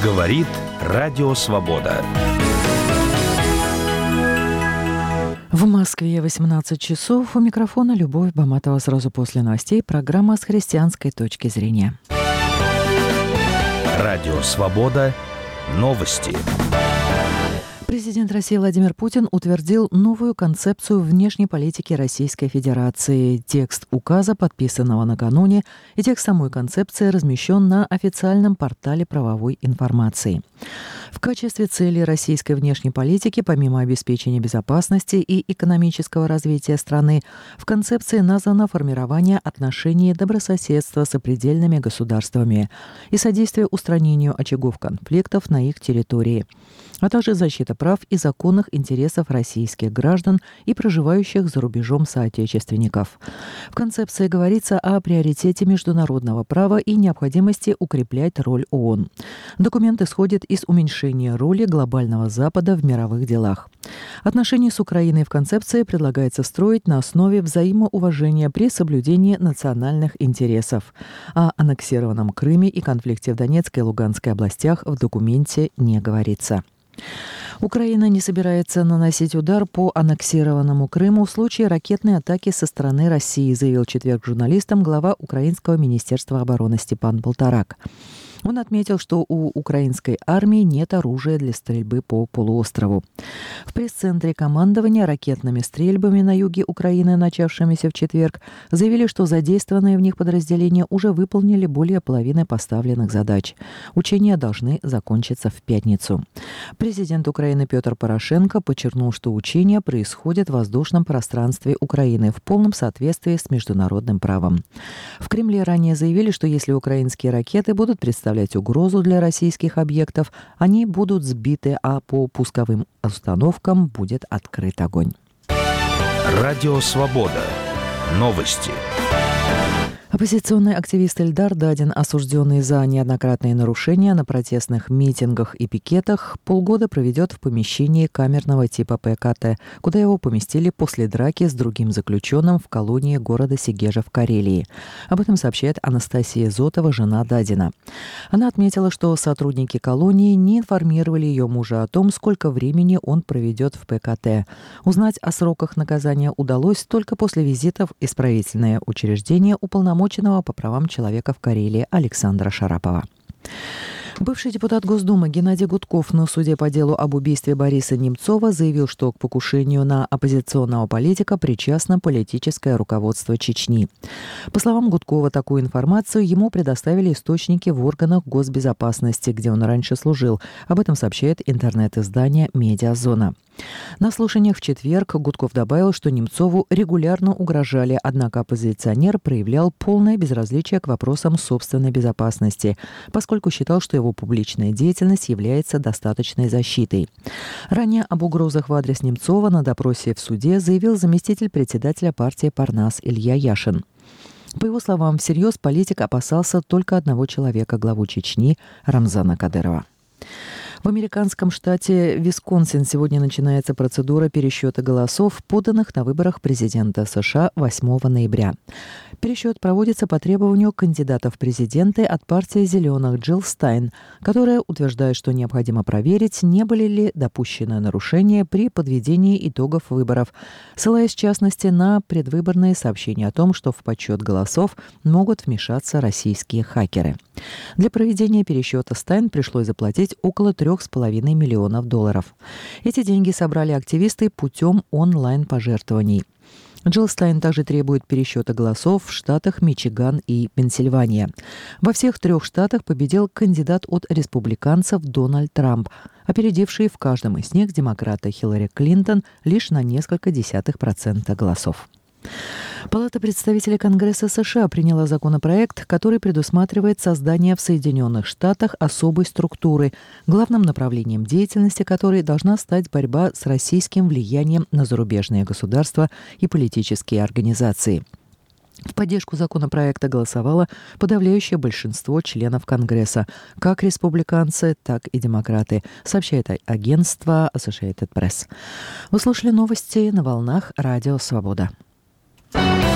Говорит Радио Свобода. В Москве 18 часов. У микрофона Любовь Баматова. Сразу после новостей программа с христианской точки зрения. Радио Свобода. Новости. Президент России Владимир Путин утвердил новую концепцию внешней политики Российской Федерации. Текст указа, подписанного накануне, и текст самой концепции размещен на официальном портале правовой информации. В качестве цели российской внешней политики, помимо обеспечения безопасности и экономического развития страны, в концепции названо формирование отношений добрососедства с сопредельными государствами и содействие устранению очагов конфликтов на их территории, а также защита прав и законных интересов российских граждан и проживающих за рубежом соотечественников. В концепции говорится о приоритете международного права и необходимости укреплять роль ООН. Документ исходит из уменьшения роли глобального Запада в мировых делах. Отношения с Украиной в концепции предлагается строить на основе взаимоуважения при соблюдении национальных интересов. О аннексированном Крыме и конфликте в Донецкой и Луганской областях в документе не говорится. Украина не собирается наносить удар по аннексированному Крыму в случае ракетной атаки со стороны России, заявил в четверг журналистам глава Украинского министерства обороны Степан Полторак. Он отметил, что у украинской армии нет оружия для стрельбы по полуострову. В пресс-центре командования ракетными стрельбами на юге Украины, начавшимися в четверг, заявили, что задействованные в них подразделения уже выполнили более половины поставленных задач. Учения должны закончиться в пятницу. Президент Украины Петр Порошенко подчеркнул, что учения происходят в воздушном пространстве Украины в полном соответствии с международным правом. В Кремле ранее заявили, что если украинские ракеты будут представлять угрозу для российских объектов, они будут сбиты, а по пусковым установкам будет открыт огонь. Радио Свобода. Новости. Оппозиционный активист Эльдар Дадин, осужденный за неоднократные нарушения на протестных митингах и пикетах, полгода проведет в помещении камерного типа ПКТ, куда его поместили после драки с другим заключенным в колонии города Сегежа в Карелии. Об этом сообщает Анастасия Зотова, жена Дадина. Она отметила, что сотрудники колонии не информировали ее мужа о том, сколько времени он проведет в ПКТ. Узнать о сроках наказания удалось только после визитов в исправительное учреждение уполномоченного по правам человека в Карелии Александра Шарапова. Бывший депутат Госдумы Геннадий Гудков на суде по делу об убийстве Бориса Немцова заявил, что к покушению на оппозиционного политика причастно политическое руководство Чечни. По словам Гудкова, такую информацию ему предоставили источники в органах госбезопасности, где он раньше служил. Об этом сообщает интернет-издание «Медиазона». На слушаниях в четверг Гудков добавил, что Немцову регулярно угрожали, однако оппозиционер проявлял полное безразличие к вопросам собственной безопасности, поскольку считал, что его публичная деятельность является достаточной защитой. Ранее об угрозах в адрес Немцова на допросе в суде заявил заместитель председателя партии «Парнас» Илья Яшин. По его словам, всерьез политик опасался только одного человека, главу Чечни Рамзана Кадырова. В американском штате Висконсин сегодня начинается процедура пересчета голосов, поданных на выборах президента США 8 ноября. Пересчет проводится по требованию кандидата в президенты от партии «Зеленых» Джилл Стайн, которая утверждает, что необходимо проверить, не были ли допущены нарушения при подведении итогов выборов, ссылаясь в частности на предвыборные сообщения о том, что в подсчет голосов могут вмешаться российские хакеры. Для проведения пересчета Стайн пришлось заплатить около $3,5 миллионов. Эти деньги собрали активисты путем онлайн-пожертвований. Джилл Стайн также требует пересчета голосов в штатах Мичиган и Пенсильвания. Во всех 3 штатах победил кандидат от республиканцев Дональд Трамп, опередивший в каждом из них демократа Хиллари Клинтон лишь на несколько десятых процента голосов. Палата представителей Конгресса США приняла законопроект, который предусматривает создание в Соединенных Штатах особой структуры, главным направлением деятельности которой должна стать борьба с российским влиянием на зарубежные государства и политические организации. В поддержку законопроекта голосовало подавляющее большинство членов Конгресса, как республиканцы, так и демократы, сообщает агентство Associated Press. Вы слушали новости на волнах Радио Свобода.